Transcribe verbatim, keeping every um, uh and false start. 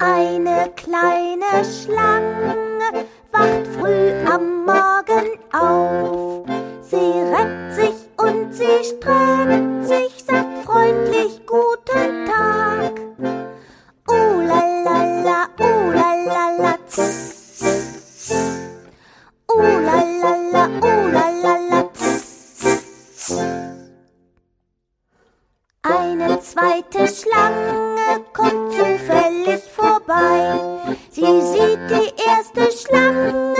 Eine kleine Schlange wacht früh am Morgen auf. Sie reckt sich und sie streckt sich, sagt freundlich guten Tag. Oh la la la, oh la la la, tss, tss. Oh la la la, oh la la la, tss, tss. Eine zweite Schlange kommt zufällig vorbei. Sie sieht die erste Schlange